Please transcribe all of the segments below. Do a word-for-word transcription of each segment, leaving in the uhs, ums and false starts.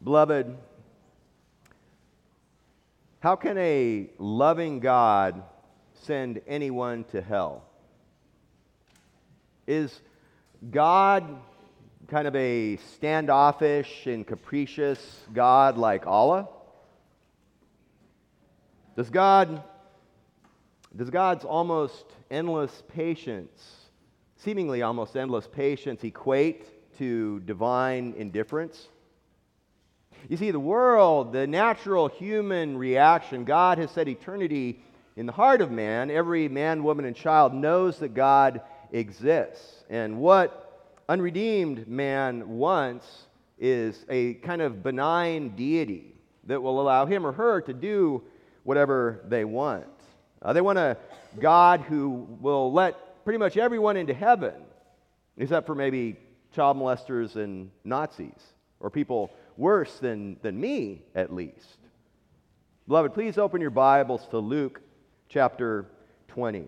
Beloved, how can a loving God send anyone to hell? Is God kind of a standoffish and capricious God like Allah? Does God, does God's almost endless patience, seemingly almost endless patience, equate to divine indifference? You see, the world, the natural human reaction, God has set eternity in the heart of man. Every man, woman, and child knows that God exists. And what unredeemed man wants is a kind of benign deity that will allow him or her to do whatever they want. Uh, they want a God who will let pretty much everyone into heaven, except for maybe child molesters and Nazis, or people worse than, than me, at least. Beloved, please open your Bibles to Luke chapter twenty.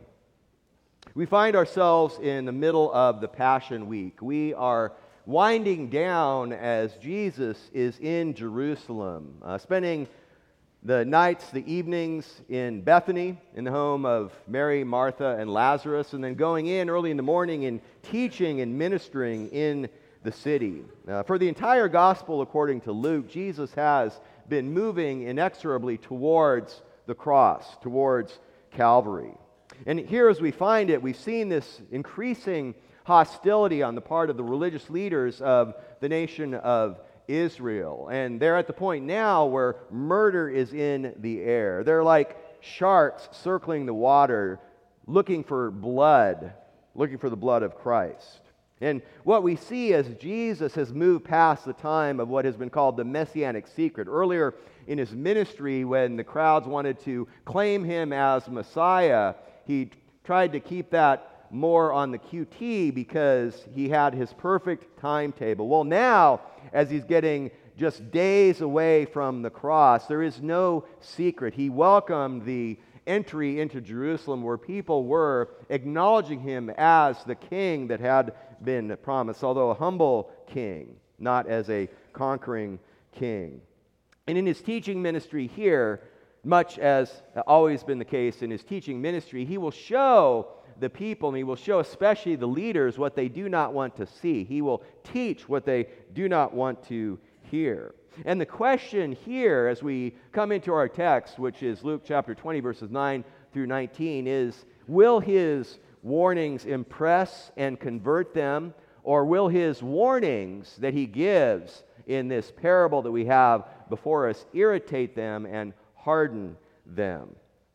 We find ourselves in the middle of the Passion Week. We are winding down as Jesus is in Jerusalem, uh, spending the nights, the evenings in Bethany, in the home of Mary, Martha, and Lazarus, and then going in early in the morning and teaching and ministering in the city. Uh, for the entire gospel, according to Luke, Jesus has been moving inexorably towards the cross, towards Calvary. And here as we find it, we've seen this increasing hostility on the part of the religious leaders of the nation of Israel. And they're at the point now where murder is in the air. They're like sharks circling the water, looking for blood, looking for the blood of Christ. And what we see as Jesus has moved past the time of what has been called the Messianic secret. Earlier in his ministry, when the crowds wanted to claim him as Messiah, he tried to keep that more on the Q T because he had his perfect timetable. Well, now, as he's getting just days away from the cross, there is no secret. He welcomed the entry into Jerusalem where people were acknowledging him as the king that had been promised, although a humble king, not as a conquering king. And in his teaching ministry here, much as always been the case in his teaching ministry, he will show the people, and he will show especially the leaders what they do not want to see. He will teach what they do not want to hear. And the question here, as we come into our text, which is Luke chapter twenty, verses nine through nineteen, is will his warnings impress and convert them, or will his warnings that he gives in this parable that we have before us irritate them and harden them?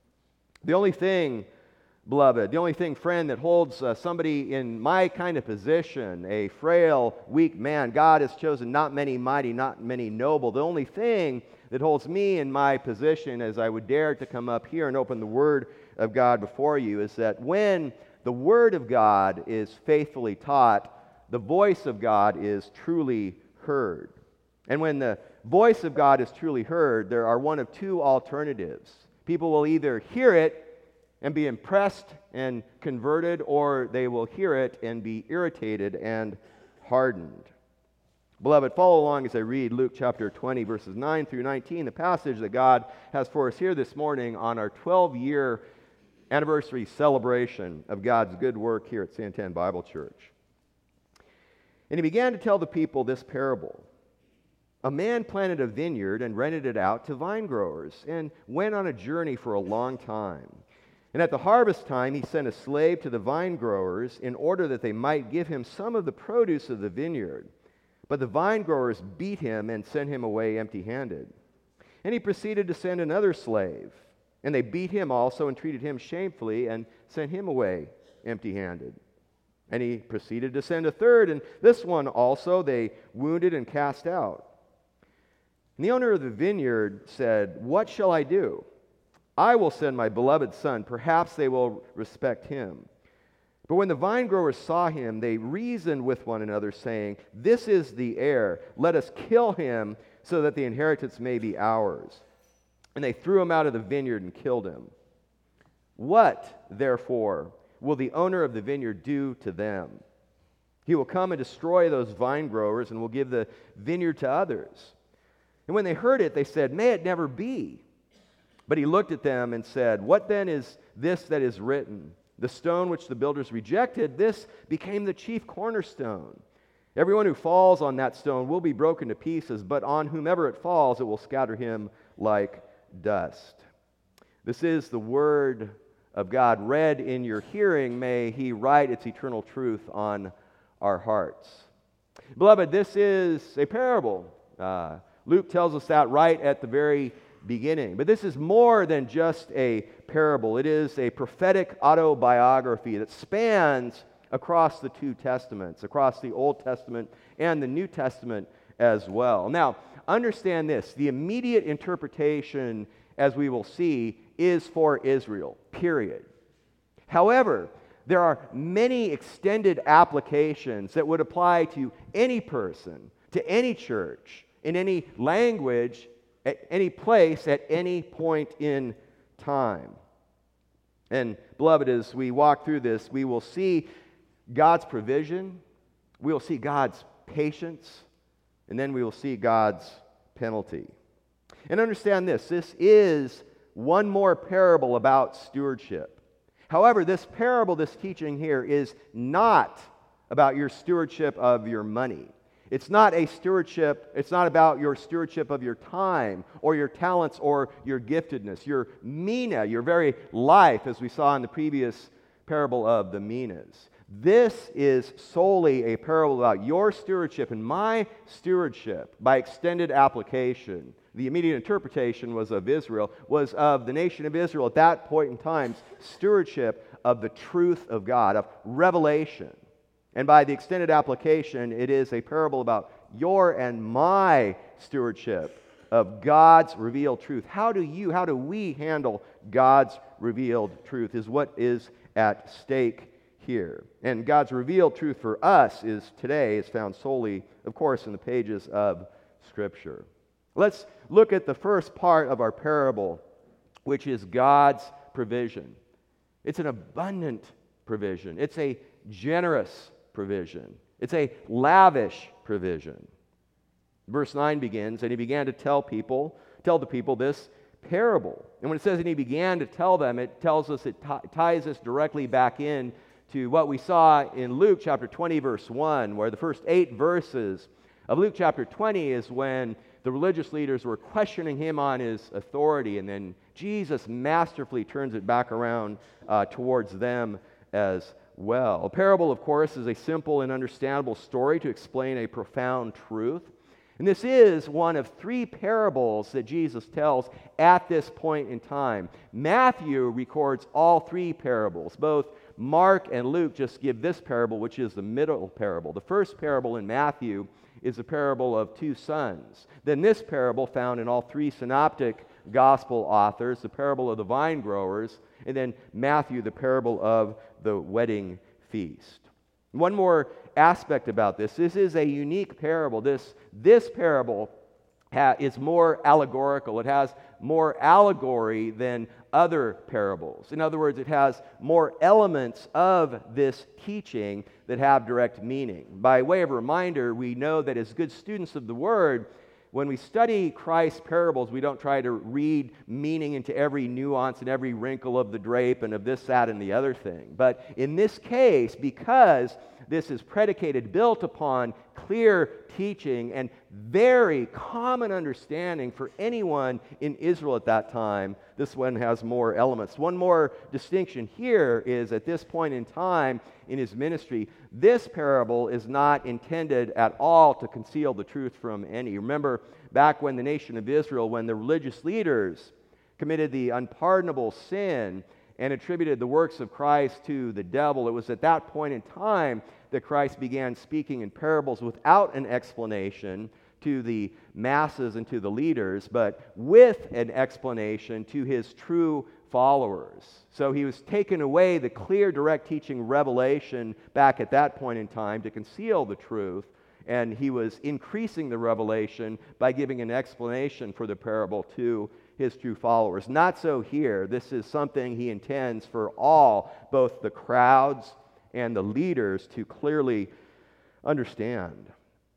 The only thing, beloved, the only thing, friend, that holds uh, somebody in my kind of position, a frail, weak man, God has chosen not many mighty, not many noble. The only thing that holds me in my position as I would dare to come up here and open the Word of God before you is that when the Word of God is faithfully taught, the voice of God is truly heard. And when the voice of God is truly heard, there are one of two alternatives. People will either hear it and be impressed and converted, or they will hear it and be irritated and hardened. Beloved, follow along as I read Luke chapter twenty, verses nine through nineteen, the passage that God has for us here this morning on our twelve-year anniversary celebration of God's good work here at Santan Bible Church. And he began to tell the people this parable. A man planted a vineyard and rented it out to vine growers and went on a journey for a long time. And at the harvest time, he sent a slave to the vine growers in order that they might give him some of the produce of the vineyard. But the vine growers beat him and sent him away empty-handed. And he proceeded to send another slave. And they beat him also and treated him shamefully and sent him away empty-handed. And he proceeded to send a third, and this one also they wounded and cast out. And the owner of the vineyard said, "What shall I do? I will send my beloved son. Perhaps they will respect him." But when the vine growers saw him, they reasoned with one another, saying, "This is the heir. Let us kill him so that the inheritance may be ours." And they threw him out of the vineyard and killed him. What, therefore, will the owner of the vineyard do to them? He will come and destroy those vine growers and will give the vineyard to others. And when they heard it, they said, "May it never be." But he looked at them and said, "What then is this that is written? The stone which the builders rejected, this became the chief cornerstone. Everyone who falls on that stone will be broken to pieces, but on whomever it falls, it will scatter him like dust." This is the word of God read in your hearing. May he write its eternal truth on our hearts. Beloved, this is a parable. Uh, Luke tells us that right at the very beginning. But this is more than just a parable. It is a prophetic autobiography that spans across the two testaments, across the Old Testament and the New Testament as well. Now, understand this. The immediate interpretation, as we will see, is for Israel, period. However, there are many extended applications that would apply to any person, to any church, in any language, at any place, at any point in time. And beloved, as we walk through this, we will see God's provision, we will see God's patience, and then we will see God's penalty. And understand this, this is one more parable about stewardship. However, this parable, this teaching here, is not about your stewardship of your money. It's not a stewardship, it's not about your stewardship of your time or your talents or your giftedness, your mina, your very life, as we saw in the previous parable of the minas. This is solely a parable about your stewardship and my stewardship by extended application. The immediate interpretation was of Israel, was of the nation of Israel at that point in time, stewardship of the truth of God, of revelation. And by the extended application, it is a parable about your and my stewardship of God's revealed truth. How do you, how do we handle God's revealed truth is what is at stake here. And God's revealed truth for us is today is found solely, of course, in the pages of Scripture. Let's look at the first part of our parable, which is God's provision. It's an abundant provision. It's a generous provision. It's a lavish provision. Verse nine begins, and he began to tell people, tell the people this parable. And when it says, and he began to tell them, it tells us, it t- ties us directly back in to what we saw in Luke chapter twenty, verse one, where the first eight verses of Luke chapter twenty is when the religious leaders were questioning him on his authority, and then Jesus masterfully turns it back around uh, towards them as well. A parable, of course, is a simple and understandable story to explain a profound truth. And this is one of three parables that Jesus tells at this point in time. Matthew records all three parables. Both Mark and Luke just give this parable, which is the middle parable. The first parable in Matthew is the parable of two sons. Then this parable, found in all three synoptic gospel authors, the parable of the vine growers, and then Matthew, the parable of the wedding feast. One more aspect about this. This is a unique parable. This, this parable ha- is more allegorical. It has more allegory than other parables. In other words, it has more elements of this teaching that have direct meaning. By way of reminder, we know that as good students of the Word, when we study Christ's parables, we don't try to read meaning into every nuance and every wrinkle of the drape and of this, that, and the other thing. But in this case, because this is predicated, built upon clear teaching and very common understanding for anyone in Israel at that time, this one has more elements. One more distinction here is at this point in time in his ministry, this parable is not intended at all to conceal the truth from any. Remember back when the nation of Israel, when the religious leaders committed the unpardonable sin and attributed the works of Christ to the devil, it was at that point in time that Christ began speaking in parables without an explanation to the masses and to the leaders, but with an explanation to his true followers. So he was taking away the clear, direct teaching revelation back at that point in time to conceal the truth, and he was increasing the revelation by giving an explanation for the parable to his true followers. Not so here. This is something he intends for all, both the crowds and the leaders, to clearly understand.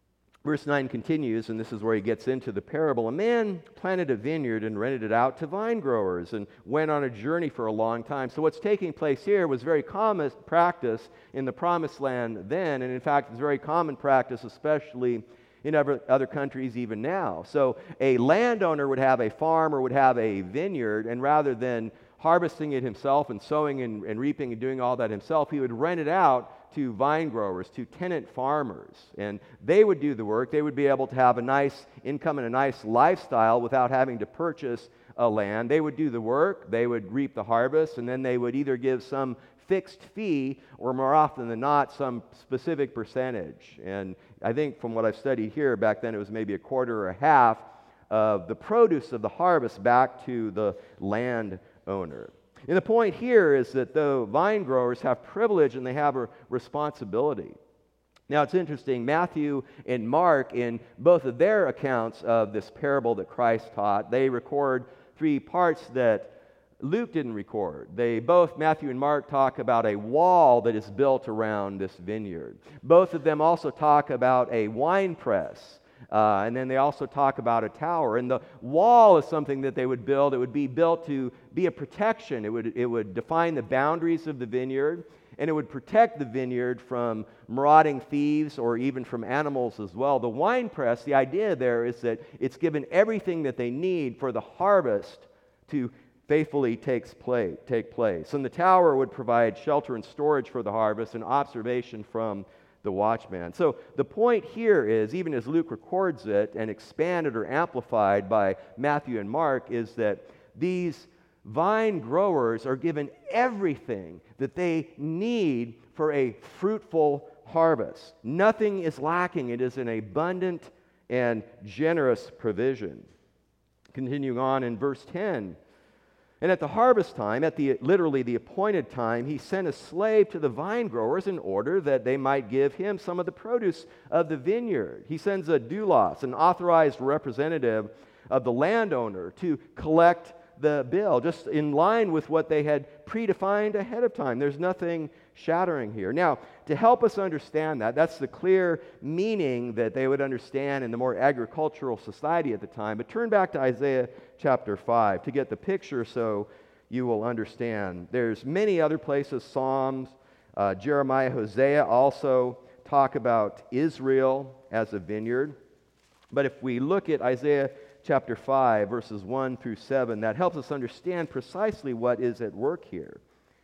Verse nine continues, and this is where he gets into the parable. A man planted a vineyard and rented it out to vine growers and went on a journey for a long time. So what's taking place here was very common practice in the Promised Land then, and in fact, it's very common practice, especially in other, other countries even now. So a landowner would have a farm or would have a vineyard, and rather than harvesting it himself and sowing and, and reaping and doing all that himself, he would rent it out to vine growers, to tenant farmers. And they would do the work. They would be able to have a nice income and a nice lifestyle without having to purchase a land. They would do the work, they would reap the harvest, and then they would either give some fixed fee or, more often than not, some specific percentage. And I think from what I've studied here, back then it was maybe a quarter or a half of the produce of the harvest back to the landowner. And the point here is that the vine growers have privilege and they have a responsibility. Now it's interesting, Matthew and Mark, in both of their accounts of this parable that Christ taught, they record three parts that Luke didn't record. They both, Matthew and Mark, talk about a wall that is built around this vineyard. Both of them also talk about a wine press. Uh, and then they also talk about a tower. And the wall is something that they would build. It would be built to be a protection. It would, it would define the boundaries of the vineyard, and it would protect the vineyard from marauding thieves or even from animals as well. The wine press, the idea there is that it's given everything that they need for the harvest to faithfully takes place, take place. And the tower would provide shelter and storage for the harvest and observation from the watchman. So the point here is, even as Luke records it and expanded or amplified by Matthew and Mark, is that these vine growers are given everything that they need for a fruitful harvest. Nothing is lacking. It is an abundant and generous provision. Continuing on in verse ten, and at the harvest time, at the literally the appointed time, he sent a slave to the vine growers in order that they might give him some of the produce of the vineyard. He sends a doulos, an authorized representative of the landowner, to collect the bill, just in line with what they had predefined ahead of time. There's nothing shattering here. Now, to help us understand that, that's the clear meaning that they would understand in the more agricultural society at the time. But turn back to Isaiah chapter five to get the picture so you will understand. There's many other places, Psalms, uh, Jeremiah, Hosea also talk about Israel as a vineyard. But if we look at Isaiah chapter five, verses one through seven, that helps us understand precisely what is at work here.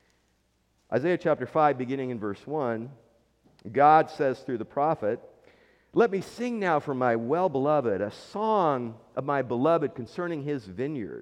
Isaiah chapter five, beginning in verse one, God says through the prophet, "Let me sing now for my well-beloved, a song of my beloved concerning his vineyard.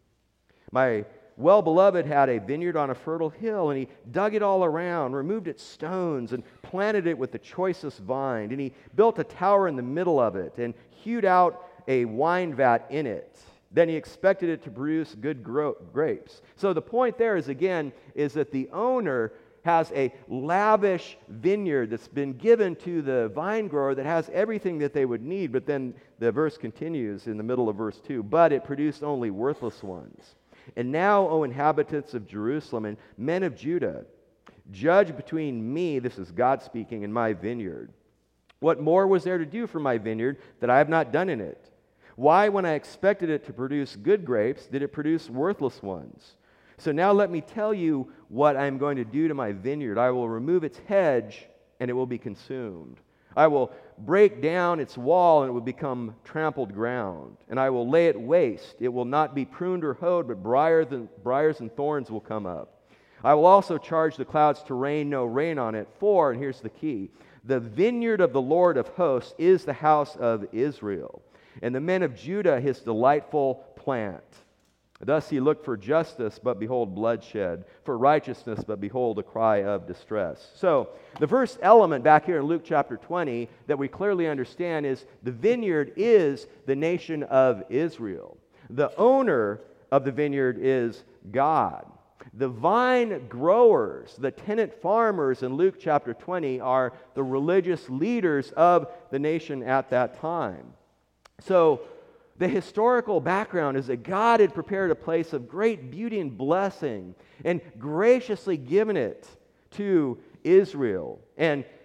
My well-beloved had a vineyard on a fertile hill, and he dug it all around, removed its stones, and planted it with the choicest vine. And he built a tower in the middle of it, and hewed out a wine vat in it. Then he expected it to produce good gro- grapes." So the point there is, again, is that the owner has a lavish vineyard that's been given to the vine grower that has everything that they would need. But then the verse continues in the middle of verse two, "But it produced only worthless ones. And now, O inhabitants of Jerusalem and men of Judah, judge between me," this is God speaking, "and my vineyard. What more was there to do for my vineyard that I have not done in it? Why, when I expected it to produce good grapes, did it produce worthless ones? So now let me tell you what I am going to do to my vineyard. I will remove its hedge, and it will be consumed. I will break down its wall, and it will become trampled ground. And I will lay it waste. It will not be pruned or hoed, but briars and, briars and thorns will come up. I will also charge the clouds to rain no rain on it. For," and here's the key, "the vineyard of the Lord of hosts is the house of Israel, and the men of Judah his delightful plant. Thus he looked for justice, but behold bloodshed, for righteousness, but behold a cry of distress." So the first element back here in Luke chapter twenty that we clearly understand is the vineyard is the nation of Israel. The owner of the vineyard is God. The vine growers, the tenant farmers in Luke chapter twenty, are the religious leaders of the nation at that time. So the historical background is that God had prepared a place of great beauty and blessing and graciously given it to Israel. And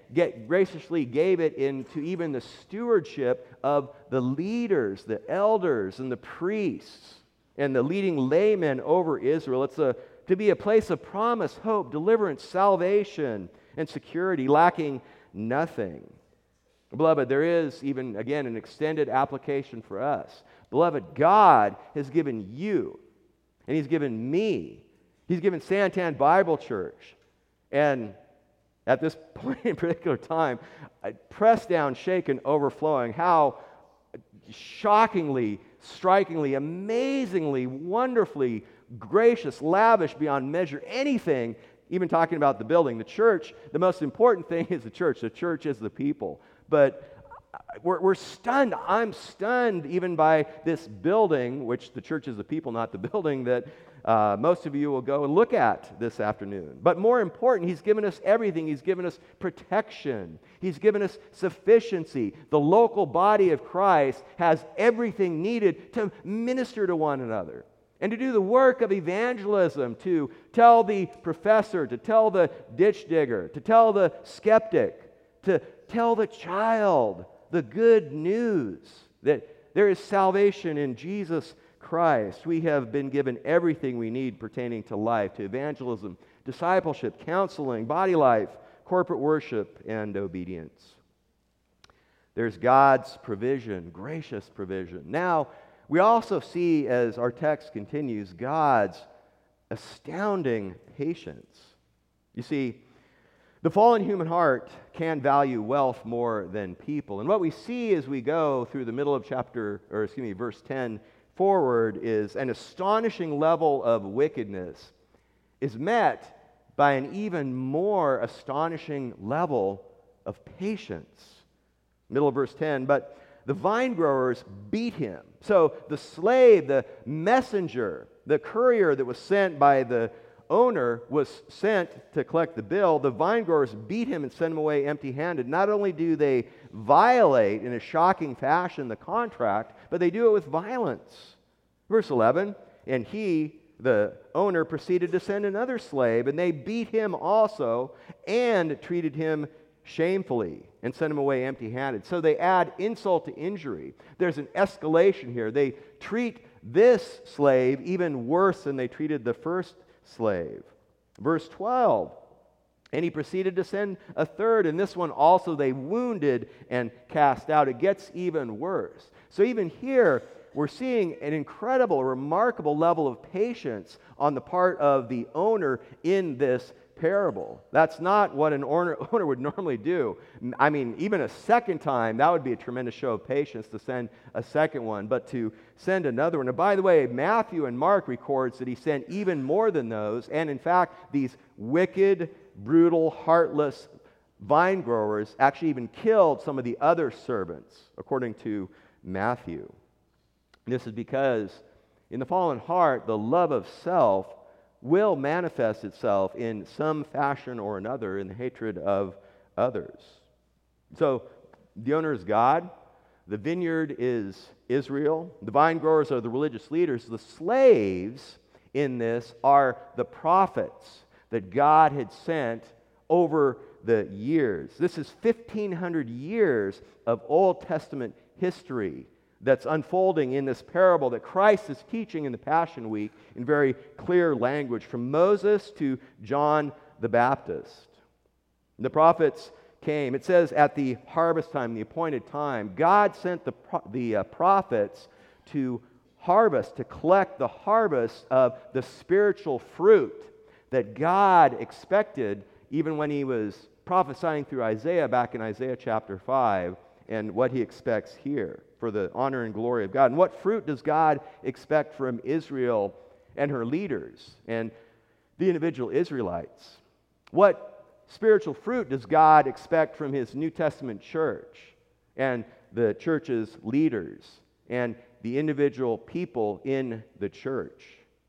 get, graciously gave it into even the stewardship of the leaders, the elders, and the priests, and the leading laymen over Israel. It's a, to be a place of promise, hope, deliverance, salvation, and security, lacking nothing. Beloved, there is even, again, an extended application for us. Beloved, God has given you, and He's given me, He's given Santan Bible Church, and at this point in particular time, pressed down, shaken, overflowing, how shockingly, strikingly, amazingly, wonderfully gracious, lavish beyond measure, anything, even talking about the building, the church, the most important thing is the church. The church is the people. But we're, we're stunned. I'm stunned even by this building, which the church is the people, not the building, that uh, most of you will go and look at this afternoon. But more important, He's given us everything. He's given us protection. He's given us sufficiency. The local body of Christ has everything needed to minister to one another and to do the work of evangelism, to tell the professor, to tell the ditch digger, to tell the skeptic, to tell the child the good news that there is salvation in Jesus Christ. We have been given everything we need pertaining to life, to evangelism, discipleship, counseling, body life, corporate worship, and obedience. There's God's provision, gracious provision. Now, we also see, as our text continues, God's astounding patience. You see, the fallen human heart can value wealth more than people. And what we see as we go through the middle of chapter, or excuse me, verse ten forward, is an astonishing level of wickedness is met by an even more astonishing level of patience. Middle of verse ten, but the vine growers beat him. So the slave, the messenger, the courier that was sent by the owner was sent to collect the bill. The vine growers beat him and sent him away empty-handed. Not only do they violate in a shocking fashion the contract, but they do it with violence. Verse eleven, and he, the owner, proceeded to send another slave, and they beat him also and treated him shamefully and sent him away empty-handed. So they add insult to injury. There's an escalation here. They treat this slave even worse than they treated the first slave. Verse twelve, and he proceeded to send a third, and this one also they wounded and cast out. It gets even worse. So even here, we're seeing an incredible, remarkable level of patience on the part of the owner in this parable. That's not what an owner, owner would normally do. I mean, even a second time, that would be a tremendous show of patience to send a second one, but to send another one. And by the way, Matthew and Mark records that he sent even more than those, and in fact, these wicked, brutal, heartless vine growers actually even killed some of the other servants, according to Matthew. This is because in the fallen heart, the love of self will manifest itself in some fashion or another in the hatred of others. So the owner is God, the vineyard is Israel, the vine growers are the religious leaders, the slaves in this are the prophets that God had sent over the years. This is fifteen hundred years of Old Testament history that's unfolding in this parable that Christ is teaching in the Passion Week in very clear language, from Moses to John the Baptist. The prophets came. It says at the harvest time, the appointed time, God sent the, the uh, prophets to harvest, to collect the harvest of the spiritual fruit that God expected even when He was prophesying through Isaiah back in Isaiah chapter five, and what He expects here for the honor and glory of God. And what fruit does God expect from Israel and her leaders and the individual Israelites? What spiritual fruit does God expect from His New Testament church and the church's leaders and the individual people in the church?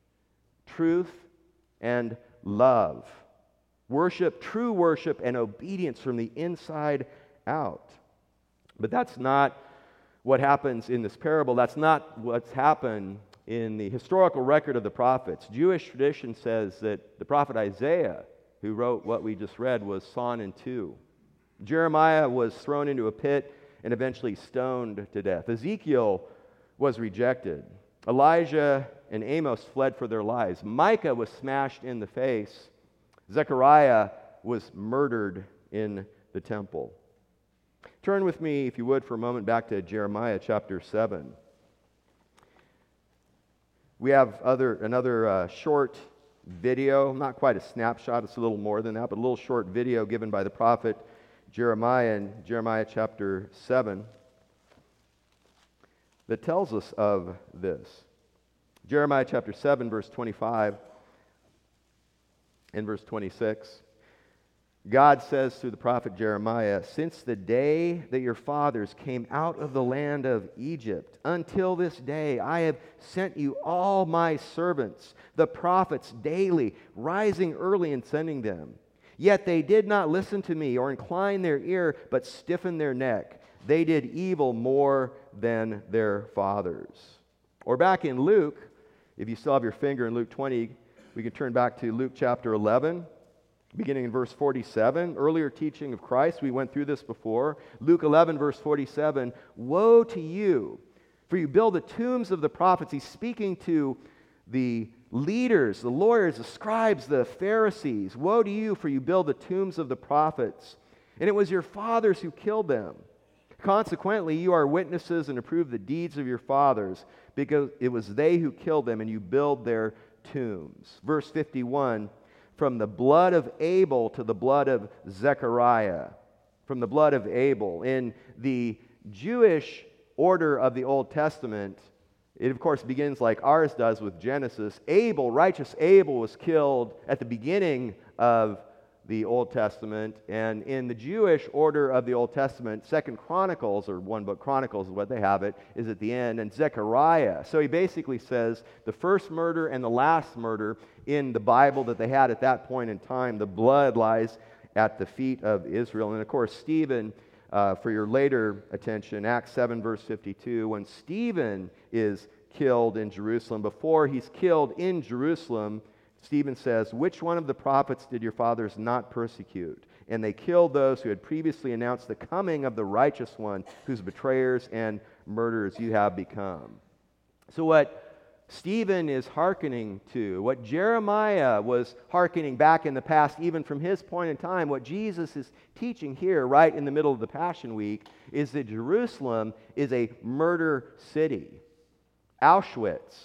Truth and love. Worship, true worship and obedience from the inside out. But that's not what happens in this parable. That's not what's happened in the historical record of the prophets. Jewish tradition says that the prophet Isaiah, who wrote what we just read, was sawn in two. Jeremiah was thrown into a pit and eventually stoned to death. Ezekiel was rejected. Elijah and Amos fled for their lives. Micah was smashed in the face. Zechariah was murdered in the temple. Turn with me, if you would, for a moment back to Jeremiah chapter seven. We have other another uh, short video, not quite a snapshot, it's a little more than that, but a little short video given by the prophet Jeremiah in Jeremiah chapter seven that tells us of this. Jeremiah chapter seven, verse twenty-five and verse twenty-six. God says through the prophet Jeremiah, "Since the day that your fathers came out of the land of Egypt until this day, I have sent you all my servants, the prophets, daily, rising early and sending them. Yet they did not listen to me or incline their ear, but stiffened their neck. They did evil more than their fathers." Or back in Luke, if you still have your finger in Luke twenty, we can turn back to Luke chapter eleven. Beginning in verse forty-seven, earlier teaching of Christ, we went through this before. Luke eleven, verse forty-seven, "Woe to you, for you build the tombs of the prophets." He's speaking to the leaders, the lawyers, the scribes, the Pharisees. "Woe to you, for you build the tombs of the prophets, and it was your fathers who killed them. Consequently, you are witnesses and approve the deeds of your fathers, because it was they who killed them, and you build their tombs." Verse fifty-one, "From the blood of Abel to the blood of Zechariah." From the blood of Abel. In the Jewish order of the Old Testament, it of course begins like ours does with Genesis. Abel, righteous Abel, was killed at the beginning of the Old Testament. And in the Jewish order of the Old Testament, Second Chronicles, or one book Chronicles is what they have it, is at the end, and Zechariah. So he basically says the first murder and the last murder in the Bible that they had at that point in time, the blood lies at the feet of Israel. And of course, Stephen, uh, for your later attention, Acts seven, verse fifty-two, when Stephen is killed in Jerusalem, before he's killed in Jerusalem, Stephen says, "Which one of the prophets did your fathers not persecute? And they killed those who had previously announced the coming of the righteous one, whose betrayers and murderers you have become." So what Stephen is hearkening to, what Jeremiah was hearkening back in the past, even from his point in time, what Jesus is teaching here right in the middle of the Passion Week, is that Jerusalem is a murder city. Auschwitz,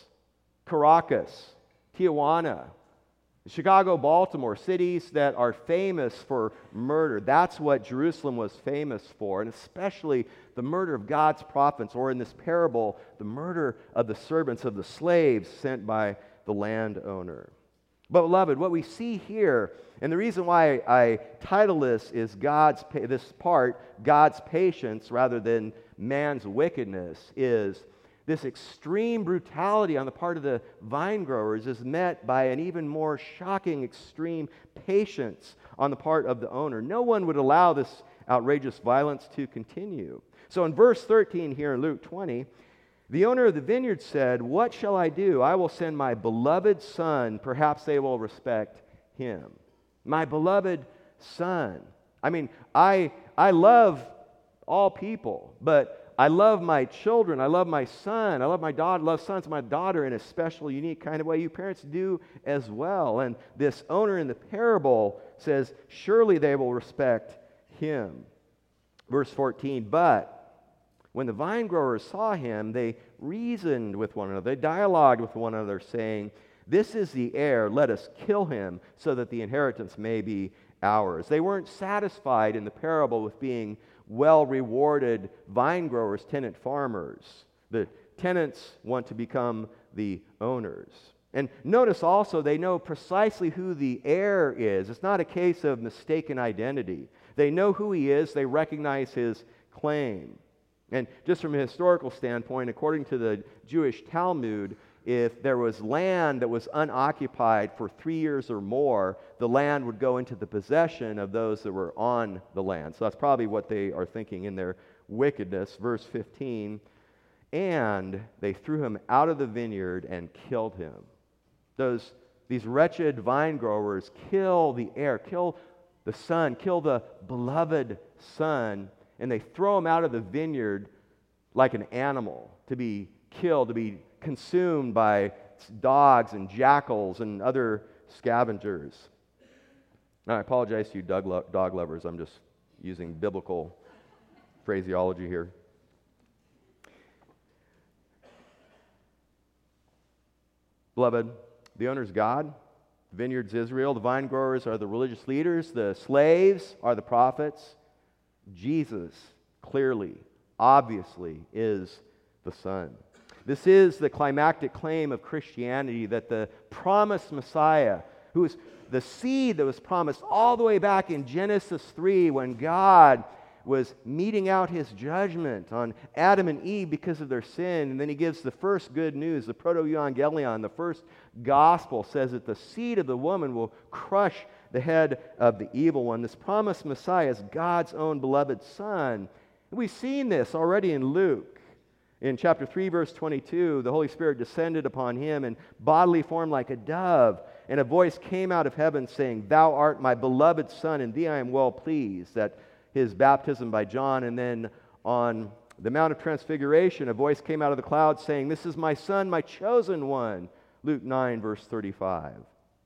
Caracas, Tijuana, Chicago, Baltimore, cities that are famous for murder. That's what Jerusalem was famous for, and especially the murder of God's prophets, or in this parable, the murder of the servants of the slaves sent by the landowner. But beloved, what we see here, and the reason why I title this is God's this part, God's patience rather than man's wickedness, is this extreme brutality on the part of the vine growers is met by an even more shocking, extreme patience on the part of the owner. No one would allow this outrageous violence to continue. So in verse thirteen here in Luke twenty, the owner of the vineyard said, "What shall I do? I will send my beloved son. Perhaps they will respect him." My beloved son. I mean, I I love all people, but I love my children. I love my son. I love my daughter. I love sons, my daughter in a special, unique kind of way. You parents do as well. And this owner in the parable says, surely they will respect him. Verse fourteen, "But when the vine growers saw him, they reasoned with one another. They dialogued with one another, saying, 'This is the heir. Let us kill him, so that the inheritance may be ours.'" They weren't satisfied in the parable with being well-rewarded vine growers, tenant farmers. The tenants want to become the owners. And notice also they know precisely who the heir is. It's not a case of mistaken identity. They know who he is. They recognize his claim. And just from a historical standpoint, according to the Jewish Talmud, if there was land that was unoccupied for three years or more, the land would go into the possession of those that were on the land. So that's probably what they are thinking in their wickedness. Verse fifteen, "And they threw him out of the vineyard and killed him." Those, these wretched vine growers kill the heir, kill the son, kill the beloved son, and they throw him out of the vineyard like an animal to be killed, to be consumed by dogs and jackals and other scavengers. Now, I apologize to you dog, lo- dog lovers. I'm just using biblical phraseology here. Beloved, the owner's God, the vineyard's Israel, the vine growers are the religious leaders, the slaves are the prophets. Jesus clearly, obviously, is the Son. This is the climactic claim of Christianity, that the promised Messiah, who is the seed that was promised all the way back in Genesis three when God was meting out his judgment on Adam and Eve because of their sin. And then he gives the first good news, the proto-evangelion, the first gospel says that the seed of the woman will crush the head of the evil one. This promised Messiah is God's own beloved Son. And we've seen this already in Luke. In chapter three, verse twenty-two, the Holy Spirit descended upon him in bodily form like a dove, and a voice came out of heaven saying, "Thou art my beloved Son, in thee I am well pleased." That his baptism by John, and then on the Mount of Transfiguration, a voice came out of the cloud saying, "This is my Son, my chosen one." Luke nine, verse thirty-five.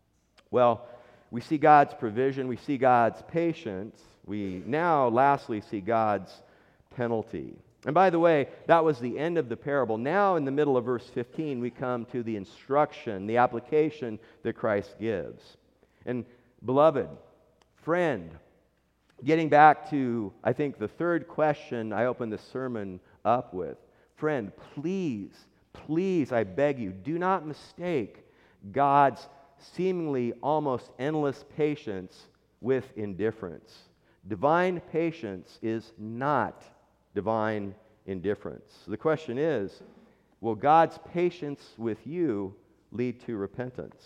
Well, we see God's provision, we see God's patience, we now lastly see God's penalty. And by the way, that was the end of the parable. Now in the middle of verse fifteen, we come to the instruction, the application that Christ gives. And beloved, friend, getting back to, I think, the third question I opened the sermon up with. Friend, please, please, I beg you, do not mistake God's seemingly almost endless patience with indifference. Divine patience is not divine indifference. The question is, will God's patience with you lead to repentance?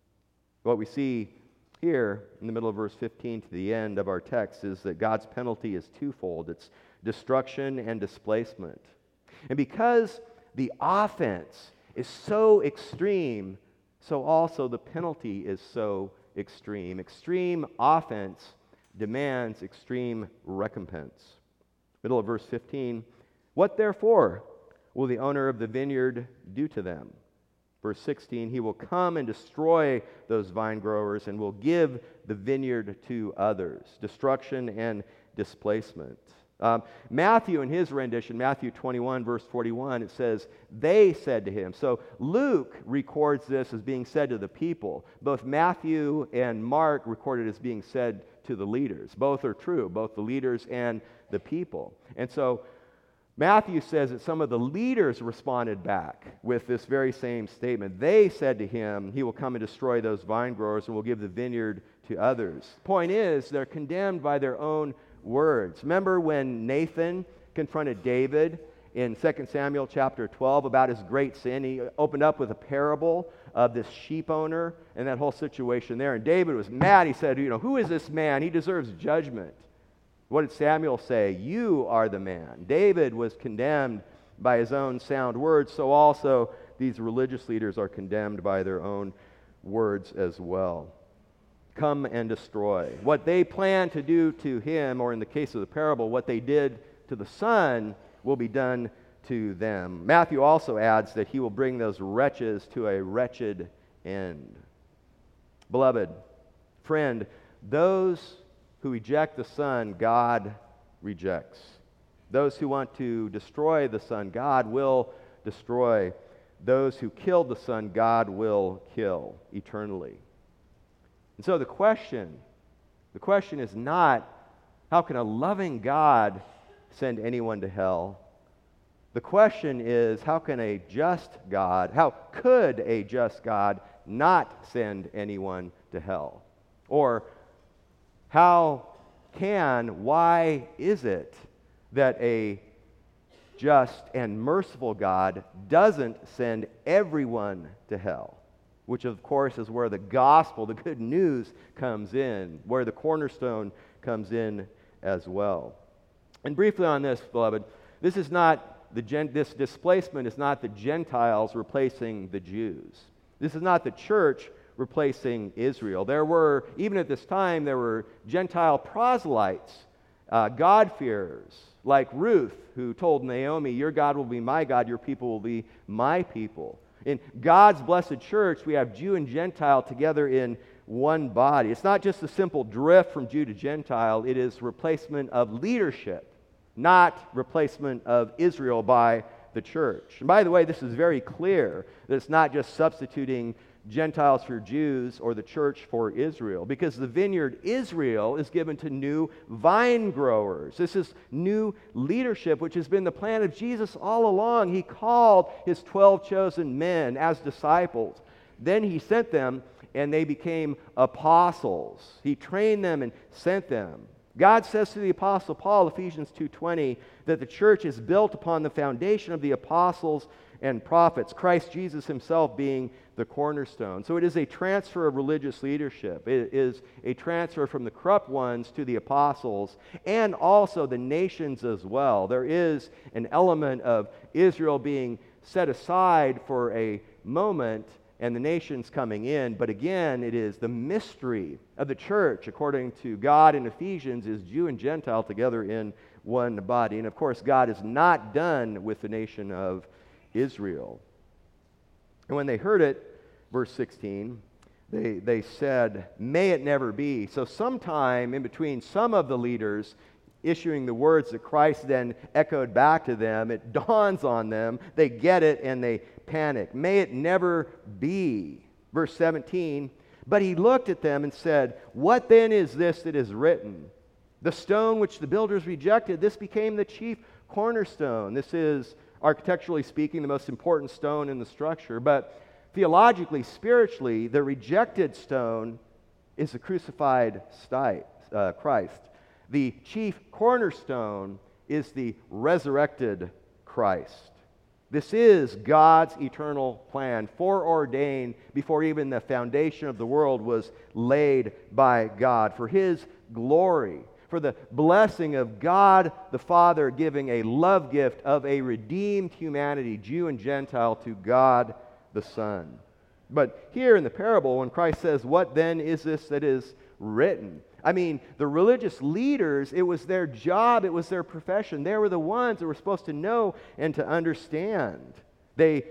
What we see here in the middle of verse fifteen to the end of our text is that God's penalty is twofold. It's destruction and displacement. And because the offense is so extreme, so also the penalty is so extreme. Extreme offense demands extreme recompense. Middle of verse fifteen, what therefore will the owner of the vineyard do to them? Verse sixteen, he will come and destroy those vine growers and will give the vineyard to others. Destruction and displacement. Um, Matthew, in his rendition, Matthew twenty-one, verse forty-one, it says, they said to him. So Luke records this as being said to the people. Both Matthew and Mark record it as being said to the leaders. Both are true, both the leaders and the people. And so Matthew says that some of the leaders responded back with this very same statement. They said to him, he will come and destroy those vine growers and will give the vineyard to others. Point is, they're condemned by their own words. Remember when Nathan confronted David in Second Samuel chapter twelve about his great sin? He opened up with a parable of this sheep owner and that whole situation there. And David was mad. He said, you know, who is this man? He deserves judgment. What did Samuel say? You are the man. David was condemned by his own sound words, so also these religious leaders are condemned by their own words as well. Come and destroy. What they plan to do to him, or in the case of the parable, what they did to the son will be done to them. Matthew also adds that he will bring those wretches to a wretched end. Beloved, friend, those who reject the Son, God rejects. Those who want to destroy the Son, God will destroy. Those who killed the Son, God will kill eternally. And so the question, the question is not, how can a loving God send anyone to hell? The question is, how can a just God, how could a just God not send anyone to hell? Or how can, why is it that a just and merciful God doesn't send everyone to hell? Which, of course, is where the gospel, the good news, comes in, where the cornerstone comes in as well. And briefly on this, beloved, this is not the gen- this displacement is not the Gentiles replacing the Jews. This is not the church replacing Israel. There were, even at this time, there were Gentile proselytes, uh, God-fearers, like Ruth, who told Naomi, your God will be my God, your people will be my people. In God's blessed church, we have Jew and Gentile together in one body. It's not just a simple drift from Jew to Gentile, it is replacement of leadership, not replacement of Israel by the church. And by the way, this is very clear that it's not just substituting Gentiles for Jews or the church for Israel, because the vineyard Israel is given to new vine growers. This is new leadership, which has been the plan of Jesus all along. He called his twelve chosen men as disciples. Then he sent them, and they became apostles. He trained them and sent them. God says to the Apostle Paul, Ephesians two twenty, that the church is built upon the foundation of the apostles and prophets, Christ Jesus himself being the cornerstone. So it is a transfer of religious leadership. It is a transfer from the corrupt ones to the apostles, and also the nations as well. There is an element of Israel being set aside for a moment and the nations coming in, but again, it is the mystery of the church, according to God in Ephesians, is Jew and Gentile together in one body. And of course, God is not done with the nation of Israel. And when they heard it, verse sixteen, they, they said, may it never be. So sometime in between some of the leaders issuing the words that Christ then echoed back to them, it dawns on them, they get it, and they panic. May it never be. Verse seventeen, but he looked at them and said, what then is this that is written? The stone which the builders rejected, this became the chief cornerstone. This is, architecturally speaking, the most important stone in the structure. But theologically, spiritually, the rejected stone is the crucified sti- uh, Christ. The chief cornerstone is the resurrected Christ. This is God's eternal plan, foreordained before even the foundation of the world was laid by God, for his glory, for the blessing of God the Father giving a love gift of a redeemed humanity, Jew and Gentile, to God the Son. But here in the parable, when Christ says, what then is this that is written? I mean, the religious leaders, it was their job, it was their profession. They were the ones that were supposed to know and to understand. They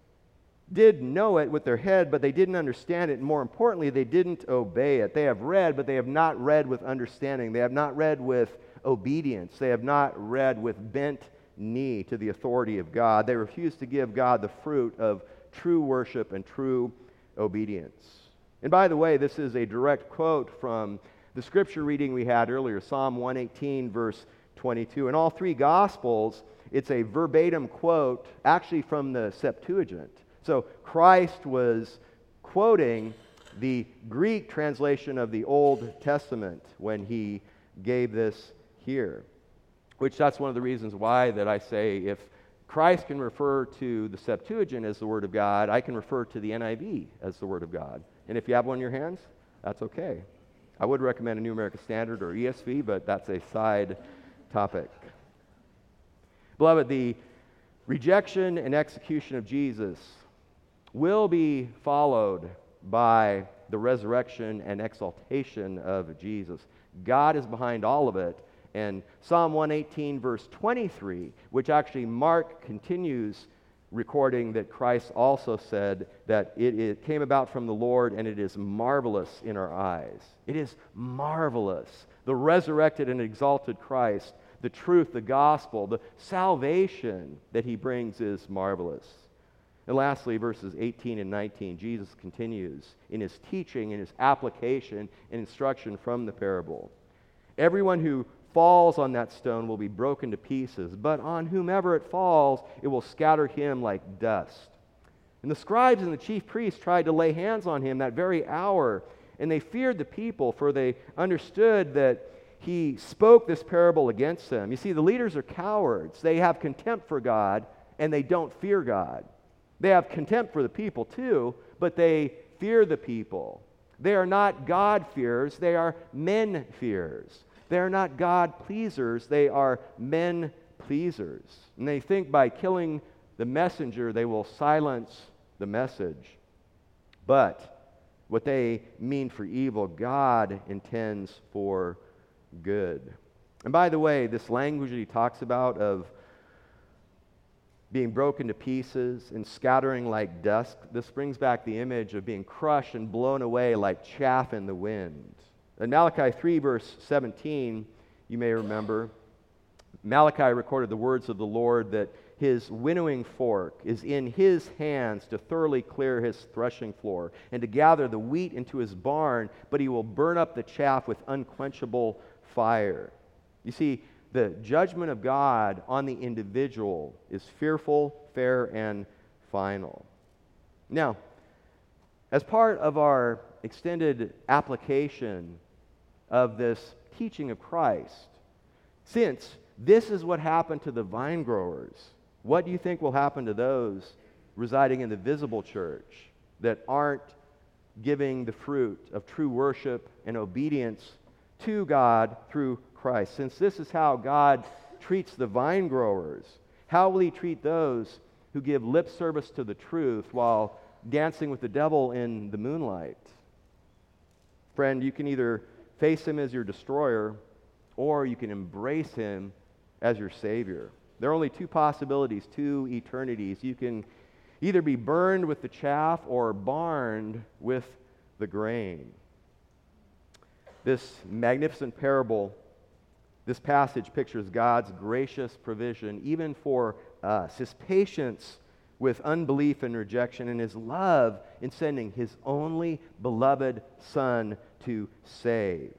did know it with their head, but they didn't understand it. And more importantly, they didn't obey it. They have read, but they have not read with understanding. They have not read with obedience. They have not read with bent knee to the authority of God. They refuse to give God the fruit of true worship and true obedience. And by the way, this is a direct quote from the scripture reading we had earlier, Psalm one eighteen, verse twenty-two. In all three Gospels, it's a verbatim quote, actually from the Septuagint. So Christ was quoting the Greek translation of the Old Testament when he gave this here, which that's one of the reasons why that I say if Christ can refer to the Septuagint as the Word of God, I can refer to the N I V as the Word of God. And if you have one in your hands, that's okay. I would recommend a New American Standard or E S V, but that's a side topic. Beloved, the rejection and execution of Jesus will be followed by the resurrection and exaltation of Jesus. God is behind all of it. And Psalm one eighteen, verse twenty-three, which actually Mark continues recording that Christ also said that it, it came about from the Lord and it is marvelous in our eyes. It is marvelous. The resurrected and exalted Christ, the truth, the gospel, the salvation that he brings is marvelous. And lastly, verses eighteen and nineteen, Jesus continues in his teaching, in his application and instruction from the parable. Everyone who falls on that stone will be broken to pieces, but on whomever it falls, it will scatter him like dust. And the scribes and the chief priests tried to lay hands on him that very hour, and they feared the people, for they understood that he spoke this parable against them. You see, the leaders are cowards. They have contempt for God, and they don't fear God. They have contempt for the people too, but they fear the people. They are not God-fearers, they are men-fearers. They are not God-pleasers, they are men-pleasers. And they think by killing the messenger, they will silence the message. But What they mean for evil, God intends for good. And by the way, this language that he talks about of being broken to pieces and scattering like dust, this brings back the image of being crushed and blown away like chaff in the wind. In Malachi three, verse seventeen, you may remember, Malachi recorded the words of the Lord that his winnowing fork is in his hands to thoroughly clear his threshing floor and to gather the wheat into his barn, but he will burn up the chaff with unquenchable fire. You see, the judgment of God on the individual is fearful, fair, and final. Now, as part of our extended application of this teaching of Christ, since this is what happened to the vine growers, what do you think will happen to those residing in the visible church that aren't giving the fruit of true worship and obedience to God through Christ? Since this is how God treats the vine growers, how will he treat those who give lip service to the truth while dancing with the devil in the moonlight? Friend, you can either face him as your destroyer or you can embrace him as your Savior. There are only two possibilities, two eternities. You can either be burned with the chaff or barned with the grain. This magnificent parable, this passage pictures God's gracious provision even for us, his patience with unbelief and rejection, and his love in sending his only beloved Son to save.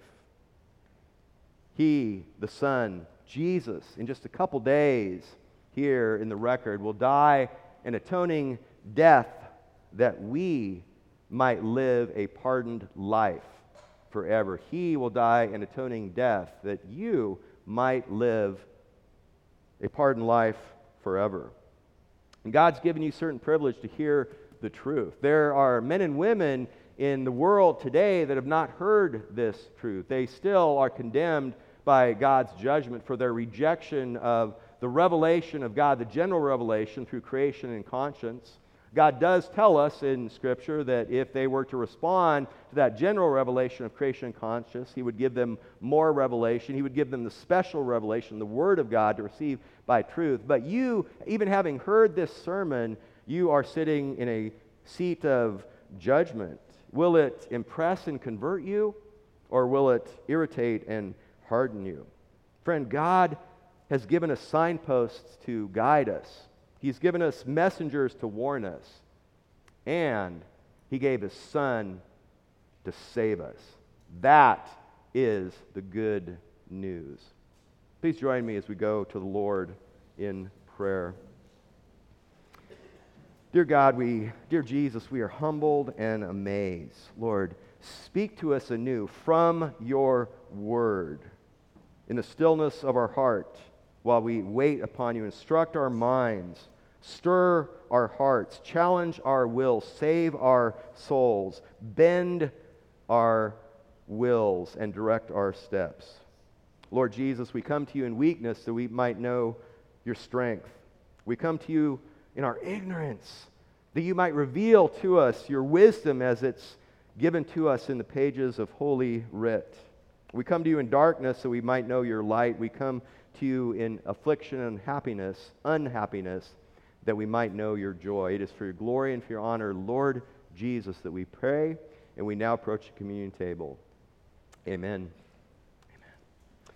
He, the Son, Jesus, in just a couple days here in the record, will die an atoning death that we might live a pardoned life forever. He will die an atoning death that you might live a pardoned life forever. And God's given you certain privilege to hear the truth. There are men and women in the world today that have not heard this truth. They still are condemned by God's judgment for their rejection of the revelation of God, the general revelation through creation and conscience. God does tell us in Scripture that if they were to respond to that general revelation of creation and conscience, he would give them more revelation. He would give them the special revelation, the Word of God, to receive by truth. But you, even having heard this sermon, you are sitting in a seat of judgment. Will it impress and convert you, or will it irritate and harden you? Friend, God has given us signposts to guide us. He's given us messengers to warn us. And he gave his Son to save us. That is the good news. Please join me as we go to the Lord in prayer. Dear God, we, dear Jesus, we are humbled and amazed. Lord, speak to us anew from your word in the stillness of our heart while we wait upon you. Instruct our minds, stir our hearts, challenge our will, save our souls, bend our wills, and direct our steps. Lord Jesus, we come to you in weakness that we might know your strength. We come to you in our ignorance, that you might reveal to us your wisdom as it's given to us in the pages of Holy Writ. We come to you in darkness so we might know your light. We come to you in affliction and happiness, unhappiness, that we might know your joy. It is for your glory and for your honor, Lord Jesus, that we pray, and we now approach the communion table. Amen.